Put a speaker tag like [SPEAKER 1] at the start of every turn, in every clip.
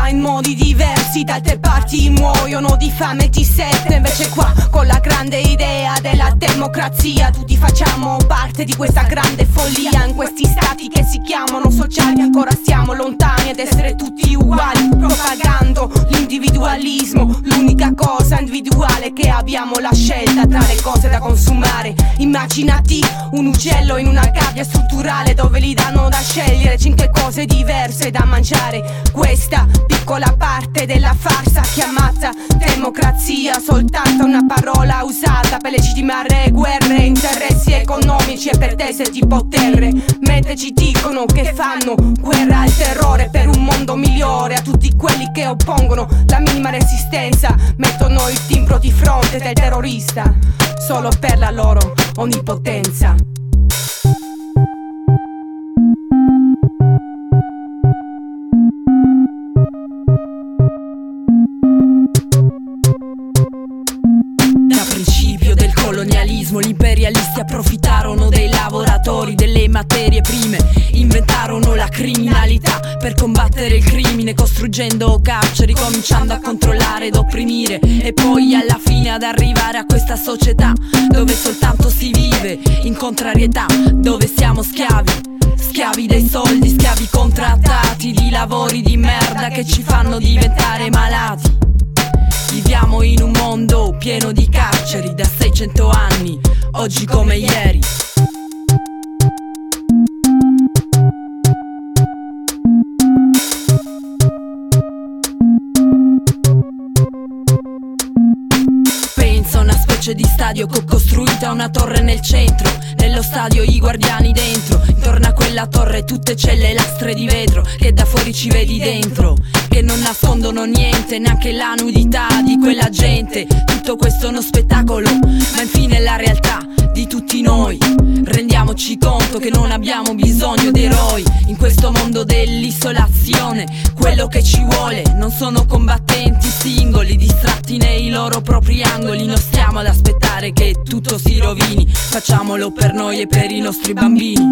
[SPEAKER 1] va in modi diversi, da altre parti muoiono di fame e di sete. Invece qua con la grande idea della democrazia tutti facciamo parte di questa grande follia. In questi stati che si chiamano sociali ancora siamo lontani ad essere tutti uguali, propagando l'individualismo, l'unica cosa individuale che abbiamo la scelta tra le cose da consumare. Immaginati un uccello in una gabbia strutturale dove gli danno da scegliere 5 cose diverse da mangiare. Questa piccola parte della farsa chiamata democrazia, soltanto una parola usata per legittimare guerre, interessi economici e pretese di potere. Mentre ci dicono che fanno guerra al terrore per un mondo migliore, a tutti quelli che oppongono la minima resistenza mettono il timbro di fronte del terrorista solo per la loro onnipotenza.
[SPEAKER 2] Da principio del colonialismo gli imperialisti approfittarono dei lavoratori, delle materie prime, inventarono la criminalità per combattere il crimine, costruggendo carceri, cominciando a controllare ed opprimire, e poi alla fine ad arrivare a questa società dove soltanto si vive in contrarietà, dove siamo schiavi, schiavi dei soldi, schiavi contrattati di lavori di merda che ci fanno diventare malati. Viviamo in un mondo pieno di carceri da 600 anni, oggi come ieri. Penso a una specie di stadio costruita una torre nel centro, nello stadio i guardiani dentro, intorno a quella torre tutte celle lastre di vetro che da fuori ci vedi dentro, che non nascondono niente, neanche la nudità di quella gente. Tutto questo è uno spettacolo, ma infine è la realtà di tutti noi. Rendiamoci conto che non abbiamo bisogno di eroi in questo mondo dell'isolazione. Quello che ci vuole non sono combattenti singoli distratti nei loro propri angoli. Non stiamo ad aspettare che tutto si rovini, facciamolo per noi e per i nostri bambini.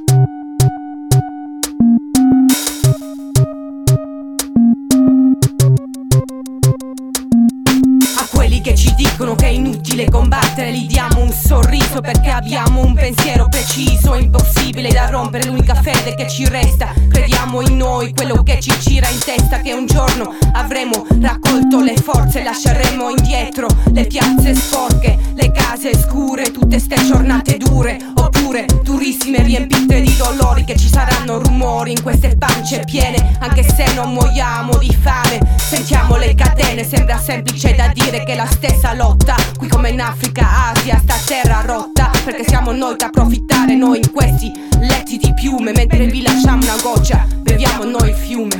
[SPEAKER 1] Quelli che ci dicono che è inutile combattere gli diamo un sorriso, perché abbiamo un pensiero preciso, impossibile da rompere, l'unica fede che ci resta. Crediamo in noi, quello che ci gira in testa, che un giorno avremo raccolto le forze, lasceremo indietro le piazze sporche, le case scure, tutte ste giornate dure, oppure durissime riempite di dolori, che ci saranno rumori in queste pance piene, anche se non muoiamo di fame. Sentiamo le catene, sembra semplice da dire che è la stessa lotta, qui come in Africa, Asia, sta terra rotta, perché siamo noi da approfittare, noi in questi letti di piume, mentre vi lasciamo una goccia, beviamo noi il fiume.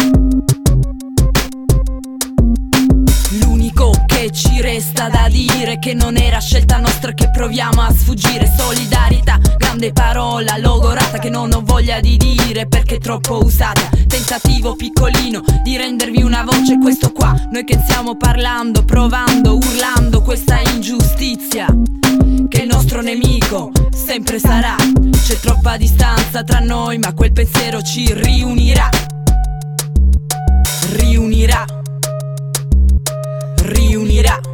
[SPEAKER 2] L'unico che ci resta da dire è che non era scelta nostra, che proviamo a sfuggire. Solidarietà, grande parola logorata che non ho voglia di dire perché è troppo usata. Tentativo piccolino di rendervi una voce, questo qua, noi che stiamo parlando, provando, urlando questa ingiustizia, che il nostro nemico sempre sarà. C'è troppa distanza tra noi, ma quel pensiero ci riunirà. Riunirà.